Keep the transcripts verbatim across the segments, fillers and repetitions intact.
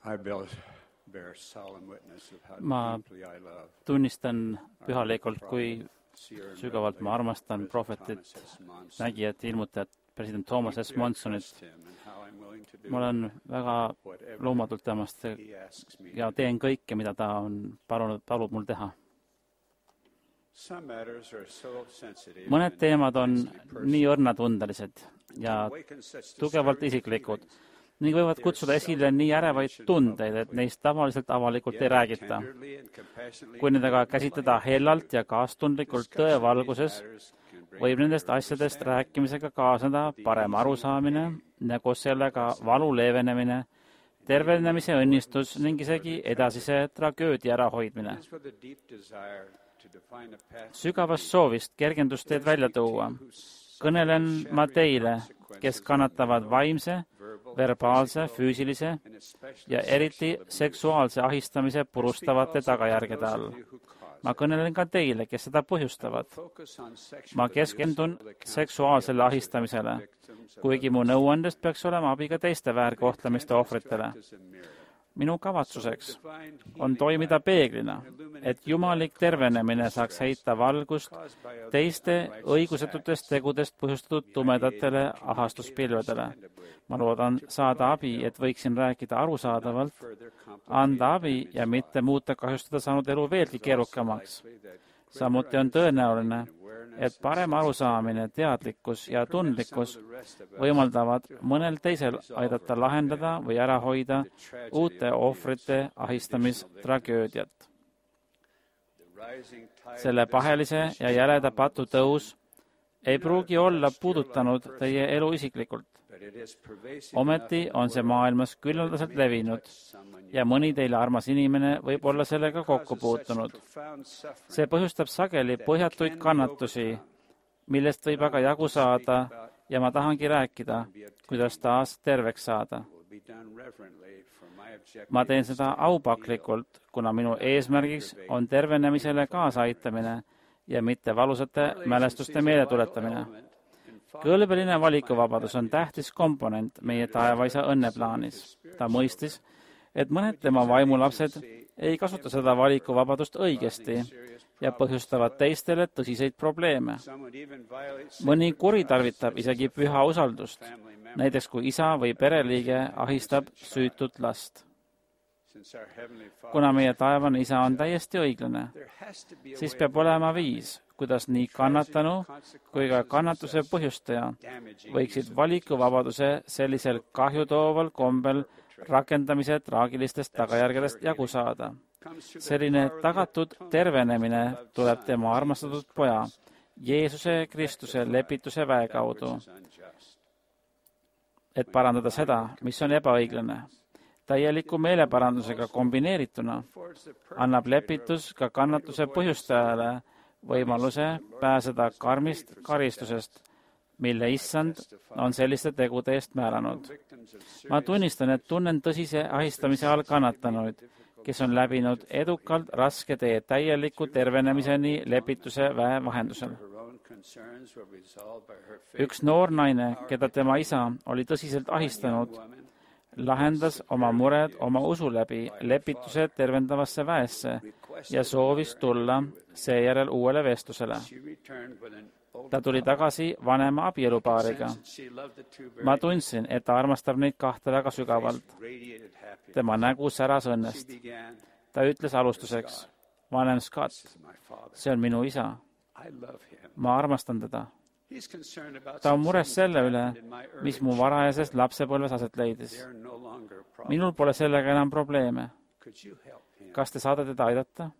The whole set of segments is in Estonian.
ma tunnistan pühalikult, kui sügavalt ma armastan prohvetit, nägijat, ilmutajat, president Thomas S. Monsonit. Ma olen väga loomatult temast ja teen kõike, mida ta on palunud, palub mul teha. Mõned teemad on nii õrnatundelised ja tugevalt isiklikud ning võivad kutsuda esile nii ärevaid tundeid, et neist tavaliselt avalikult ei räägita. Kui nendega käsitleda hellalt ja kaastundlikult tõe valguses, võib nendest asjadest rääkimisega kaasneda parem arusaamine ja koos sellega valu leevenemine, tervenemise õnnistus ning isegi edasise tragöödia ärahoidmine. Sügavast soovist kergendusteed välja tuua kõnelen ma teile, kes kannatavad vaimse, verbaalse, füüsilise ja eriti seksuaalse ahistamise purustavate tagajärgede all. Ma kõnelen ka teile, kes seda põhjustavad. Ma keskendun seksuaalsele ahistamisele, kuigi mu nõuandest peaks olema abi ka teiste väärkohtlemiste ohvritele. Minu kavatsuseks on toimida peeglina, et jumalik tervenemine saaks heita valgust teiste õigusetutest tegudest põhjustatud tumedatele ahastuspilvedele. Ma loodan saada abi, et võiksin rääkida arusaadavalt, anda abi ja mitte muuta kahjustada saanud elu veelgi keerukamaks. Samuti on tõenäoline, et parem arusaamine, teadlikkus ja tundlikkus võimaldavad mõnel teisel aidata lahendada või ära hoida uute ohvrite ahistamistragöödiat. Selle pahelise ja jäleda patu tõus ei pruugi olla puudutanud teie elu isiklikult. Ometi on see maailmas küllaldaselt levinud ja mõni teile armas inimene võib olla sellega kokku puutunud. See põhjustab sageli põhjatuid kannatusi, millest võib aga jagu saada ja ma tahangi rääkida, kuidas taas terveks saada. Ma teen seda aupaklikult, kuna minu eesmärgiks on tervenemisele kaasaaitamine ja mitte valusate mälestuste meeletuletamine. Kõlbeline valikuvabadus on tähtis komponent meie taevaisa õnneplaanis. Ta mõistis, et mõned tema vaimulapsed ei kasuta seda valikuvabadust õigesti ja põhjustavad teistele tõsiseid probleeme. Mõni kuritarvitab isegi püha usaldust, näiteks kui isa või pereliige ahistab süütut last. Kuna meie taevane isa on täiesti õiglane, siis peab olema viis, kuidas nii kannatanu kui ka kannatuse põhjustaja võiksid valikuvabaduse sellisel kahjutooval kombel rakendamise traagilistest tagajärgedest jagu saada. Selline tagatud tervenemine tuleb tema armastatud poja, Jeesuse Kristuse lepituse väe kaudu, et parandada seda, mis on ebaõiglane. Täieliku meeleparandusega kombineerituna annab lepitus ka kannatuse põhjustajale võimaluse pääseda karmist karistusest, mille issand on selliste tegude eest määranud. Ma tunnistan, et tunnen tõsise ahistamise all kannatanuid, kes on läbinud edukalt raske tee täieliku tervenemiseni lepituse väe vahendusel. Üks noor naine, keda tema isa oli tõsiselt ahistanud, lahendas oma mured oma usu läbi lepituse tervendavasse väesse ja soovis tulla seejärel uuele vestlusele. Ta tuli tagasi vanema abielupaariga. Ma tundsin, et ta armastab neid kahte väga sügavalt. Tema nägu säras õnnest. Ta ütles alustuseks, vanem Scott, see on minu isa. Ma armastan teda. Ta on mures selle üle, mis mu varajasest lapsepõlves aset leidis. Minul pole sellega enam probleeme. Kas te saate teda aidata?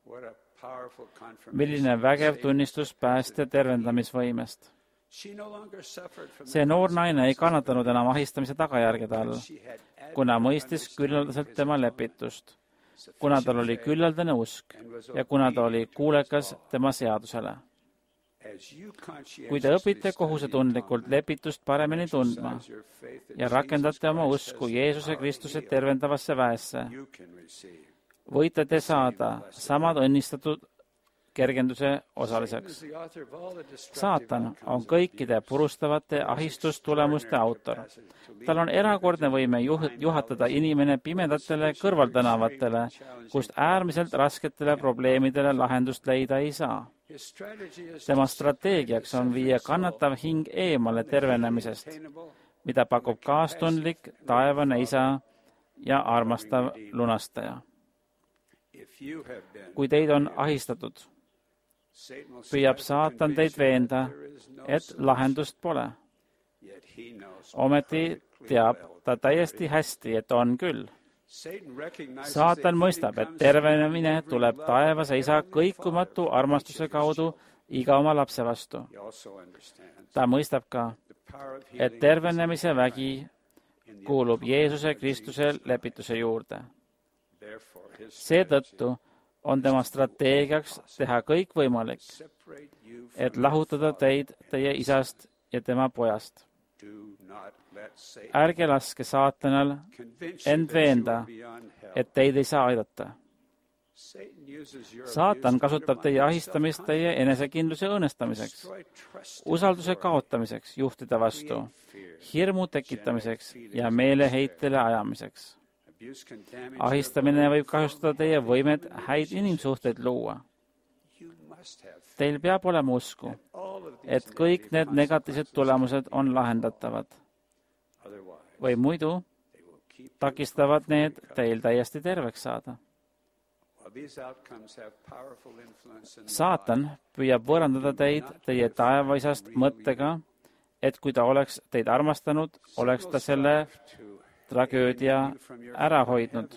Milline vägev tunnistus päästja tervendamisvõimest. See noor naine ei kannatanud enam ahistamise tagajärgede all, kuna mõistis küllaldaselt tema lepitust, kuna tal oli küllaldane usk ja kuna ta oli kuulekas tema seadusele. Kui te õpite kohusetundlikult lepitust paremini tundma ja rakendate oma usku Jeesuse Kristuse tervendavasse väesse, võite te saada samad õnnistatud kergenduse osaliseks. Saatan on kõikide purustavate ahistustulemuste autor. Tal on erakordne võime juhatada inimene pimedatele kõrvaltänavatele, kust äärmiselt rasketele probleemidele lahendust leida ei saa. Tema strateegiaks on viia kannatav hing eemale tervenemisest, mida pakub kaastundlik taevane isa ja armastav lunastaja. Kui teid on ahistatud, püüab saatan teid veenda, et lahendust pole. Ometi teab ta täiesti hästi, et on küll. Saatan mõistab, et tervenemine tuleb taevase isa kõikumatu armastuse kaudu iga oma lapse vastu. Ta mõistab ka, et tervenemise vägi kuulub Jeesuse Kristuse lepituse juurde. Seetõttu on tema strateegiaks teha kõik võimalik, et lahutada teid teie isast ja tema pojast. Ärge laske saatanal end veenda, et teid ei saa aidata. Saatan kasutab teie ahistamist teie enesekindluse õõnestamiseks, usalduse kaotamiseks juhtide vastu, hirmu tekitamiseks ja meeleheitele ajamiseks. Ahistamine võib kahjustada teie võimet häid inimsuhteid luua. Teil peab olema usku, et kõik need negatiivsed tulemused on lahendatavad. Või muidu takistavad need teil täiesti terveks saada. Saatan püüab võõrandada teid teie taevaisast mõttega, et kui ta oleks teid armastanud, oleks ta selle tragöödia ära hoidnud.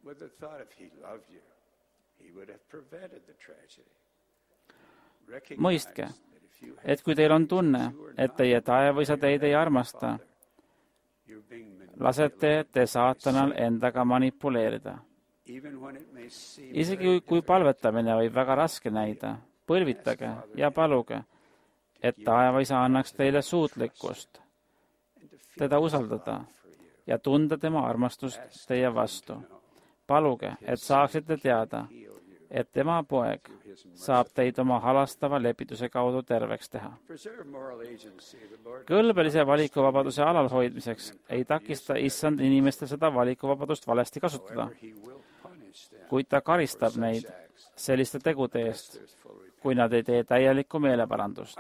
Mõistke, et kui teil on tunne, et teie taevaisa teid ei armasta, lasete te saatanal endaga manipuleerida. Isegi kui palvetamine võib väga raske näida, põlvitage ja paluge, et taevaisa annaks teile suutlikkust teda usaldada ja tunda tema armastust teie vastu. Paluge, et saaksite teada, et tema poeg saab teid oma halastava lepituse kaudu terveks teha. Kõlbelise valikuvabaduse alalhoidmiseks ei takista issand inimestel seda valikuvabadust valesti kasutada, kuid ta karistab neid selliste tegude eest, kui nad ei tee täielikku meeleparandust.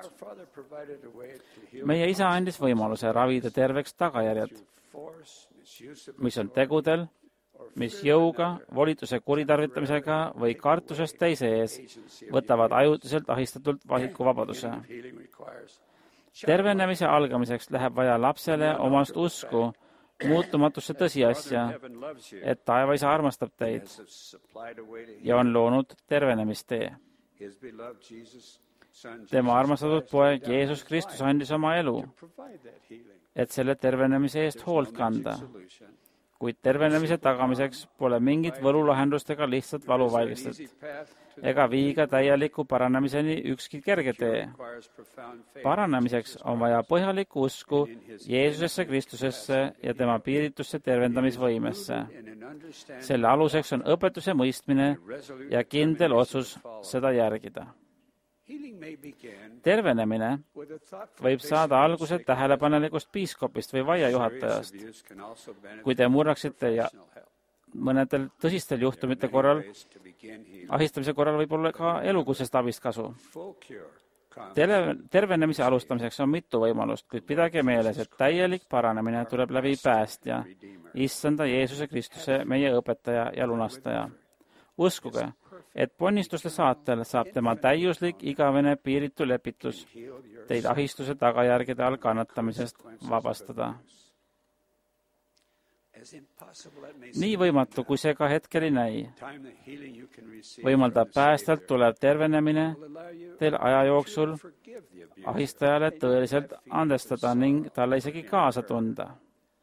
Meie isa andis võimaluse ravida terveks tagajärjed, mis on tegudel, mis jõuga, volituse kuritarvitamisega või kartusest teise ees võtavad ajutiselt ahistatult valikuvabaduse. Tervenemise algamiseks läheb vaja lapsele omast usku muutumatusse tõsiasja, et taevaisa armastab teid ja on loonud tervenemistee. Tema armastatud poeg Jeesus Kristus andis oma elu, et selle tervenemise eest hoolt kanda. Kuid tervenemise tagamiseks pole mingit võlulahendust ega lihtsalt valuvaigistust, ega viiga täieliku paranemiseni ükski kerge tee. Paranemiseks on vaja põhjalikku usku Jeesusesse Kristusesse ja tema piiritusse tervendamisvõimesse. Selle aluseks on õpetuse mõistmine ja kindel otsus seda järgida. Tervenemine võib saada alguse tähelepanelikust piiskopist või vaiajuhatajast. Kui te murraksite ja mõnedel tõsistel juhtumite korral, ahistamise korral võib olla ka elukutsest abist kasu. Tervenemise alustamiseks on mitu võimalust, kuid pidage meeles, et täielik paranemine tuleb läbi päästja, issanda Jeesuse Kristuse, meie õpetaja ja lunastaja. Uskuge, et ponnistuste saatel saab tema täiuslik igavene piiritu lepitus teid ahistuse tagajärgede all kannatamisest vabastada. Nii võimatu, kui see ka hetkel ei näi, võimaldab päästjalt tulev tervenemine teil aja jooksul ahistajale tõeliselt andestada ning talle isegi kaasa tunda.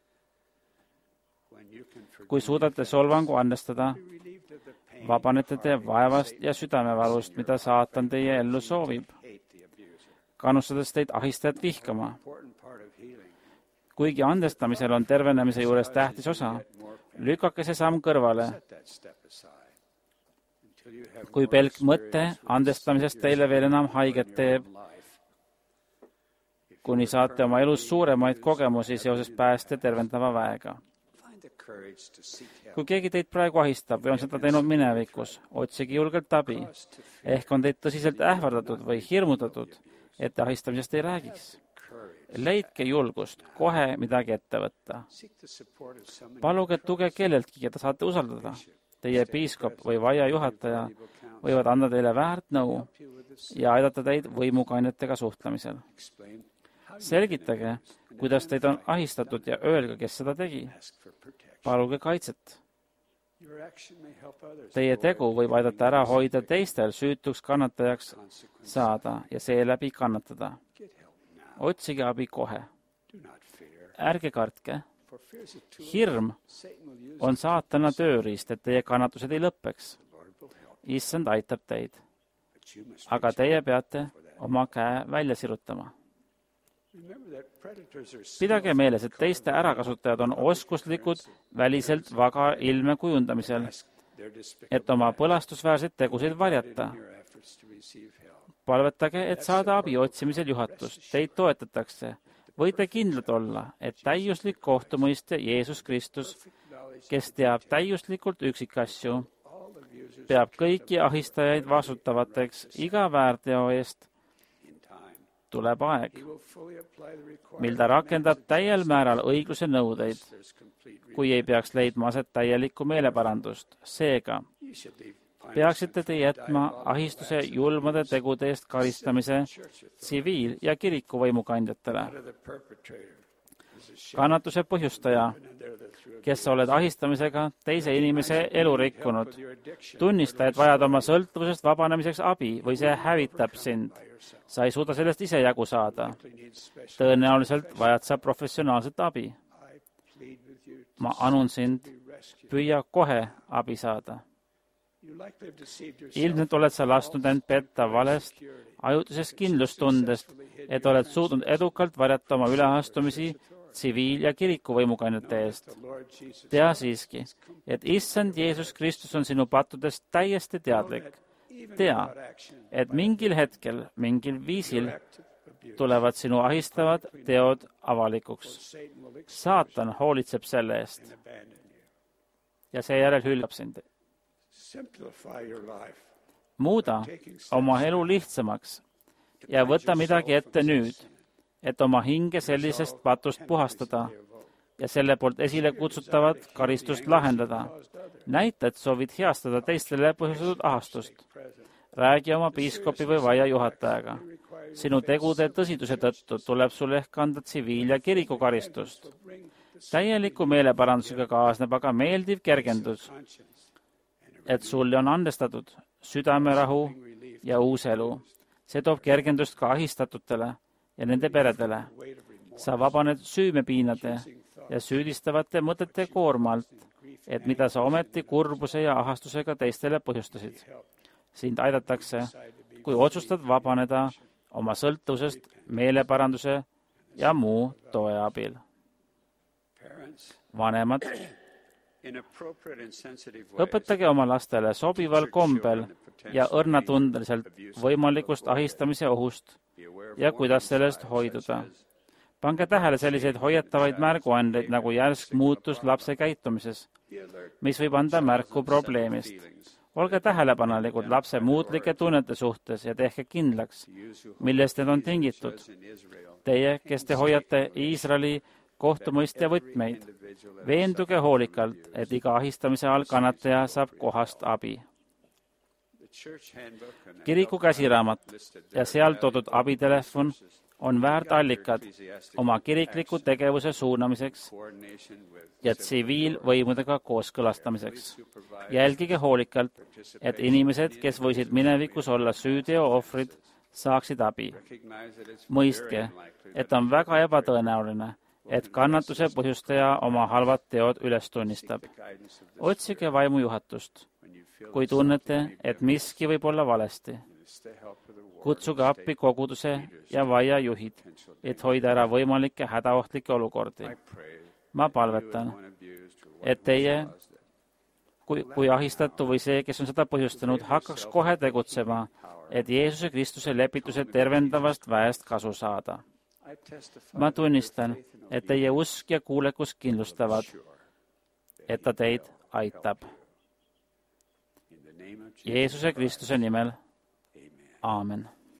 Kui suudate solvangu andestada, vabanete te vaevast ja südamevalust, mida saatan teie ellu soovib, kannustades teid ahistajat vihkama. Kuigi andestamisel on tervenemise juures tähtis osa, lükake see samm kõrvale, kui pelk mõtte andestamisest teile veel enam haiget teeb, kuni saate oma elus suuremaid kogemusi seoses pääste tervendava väega. Kui keegi teid praegu ahistab või on seda teinud minevikus, otsige julgelt abi. Ehk on teid tõsiselt ähvardatud või hirmutatud, et te ahistamisest ei räägiks. Leidke julgust kohe midagi ette võtta. Paluge tuge kelleltki, keda saate usaldada. Teie piiskop või vaia juhataja võivad anda teile väärt nõu ja aidata teid võimukainetega suhtlemisel. Selgitage, kuidas teid on ahistatud ja öelge, kes seda tegi. Paluge kaitset. Teie tegu võib aidata ära hoida teistel süütuks kannatajaks saada ja seeläbi kannatada. Otsige abi kohe. Ärge kartke. Hirm on saatana tööriist, et teie kannatused ei lõppeks. Issand aitab teid. Aga teie peate oma käe välja sirutama. Pidage meeles, et teiste ärakasutajad on oskuslikud väliselt vaga ilme kujundamisel, et oma põlastusväärseid tegusid varjata. Palvetage, et saada abi otsimisel juhatust. Teid toetatakse. Võite kindlad olla, et täiuslik kohtumõistja Jeesus Kristus, kes teab täiuslikult üksikasju, peab kõiki ahistajaid vastutavateks iga väärteo eest. Tuleb aeg, mil ta rakendab täiel määral õigluse nõudeid, kui ei peaks leidma aset täielikku meeleparandust. Seega peaksite te jätma ahistuse julmade tegude eest karistamise tsiviil- ja kirikuvõimukandjatele. Kannatuse põhjustaja, kes sa oled ahistamisega teise inimese elu rikkunud, tunnista, et vajad oma sõltuvusest vabanemiseks abi või see hävitab sind. Sa ei suuda sellest ise jagu saada. Tõenäoliselt vajad sa professionaalset abi. Ma anun sind, püüa kohe abi saada. Ilmselt oled sa lasknud end petta valest, ajutisest kindlustundest, et oled suutnud edukalt varjata oma üleastumisi tsiviil- ja kirikuvõimukandjate eest. Tea siiski, et Issand Jeesus Kristus on sinu pattudest täiesti teadlik. Tea, et mingil hetkel, mingil viisil tulevad sinu ahistavad teod avalikuks. Saatan hoolitseb selle eest ja seejärel hüljab sind. Muuda oma elu lihtsamaks ja võta midagi ette nüüd, et oma hinge sellisest patust puhastada ja selle poolt esile kutsutavat karistust lahendada. Näita, et soovid heastada teistele põhjustatud ahastust. Räägi oma piiskopi või vaia juhatajaga. Sinu tegude tõsiduse tõttu tuleb sul ehk kanda tsiviil- ja kirikukaristust. Täieliku meeleparandusega kaasneb aga meeldiv kergendus, et sulle on andestatud südamerahu ja uus elu. See toob kergendust ka ahistatutele ja nende peredele. Sa vabaned süümepiinade ja süüdistavate mõtete koormalt, et mida sa ometi kurbuse ja ahastusega teistele põhjustasid. Sind aidatakse, kui otsustad vabaneda oma sõltuvusest meeleparanduse ja muu toe abil. Vanemad, õpetage oma lastele sobival kombel ja õrnatundeliselt võimalikust ahistamise ohust ja kuidas sellest hoiduda. Pange tähele selliseid hoiatavaid märguandeid nagu järsk muutus lapse käitumises, mis võib anda märku probleemist. Olge tähelepanelikud lapse muutlike tunnete suhtes ja tehke kindlaks, millest need on tingitud. Teie, kes te hoiate Iisraeli kohtumõistja võtmeid, veenduge hoolikalt, et iga ahistamise all kannataja saab kohast abi. Kiriku käsiraamat ja seal toodud abitelefon on väärt allikad oma kirikliku tegevuse suunamiseks ja tsiviilvõimudega kooskõlastamiseks. Jälgige hoolikalt, et inimesed, kes võisid minevikus olla süüteo ohvrid, saaksid abi. Mõistke, et on väga ebatõenäoline, et kannatuse põhjustaja oma halvad teod üles tunnistab. Otsige vaimujuhatust, kui tunnete, et miski võib olla valesti. Kutsuge appi koguduse ja vaia juhid, et hoida ära võimalikke hädaohtlikke olukordi. Ma palvetan, et teie, kui, kui ahistatu või see, kes on seda põhjustanud, hakkaks kohe tegutsema, et Jeesuse Kristuse lepituse tervendavast väest kasu saada. Ma tunnistan, et teie usk ja kuulekus kindlustavad, et ta teid aitab. Jeesuse Kristuse nimel. Aamen.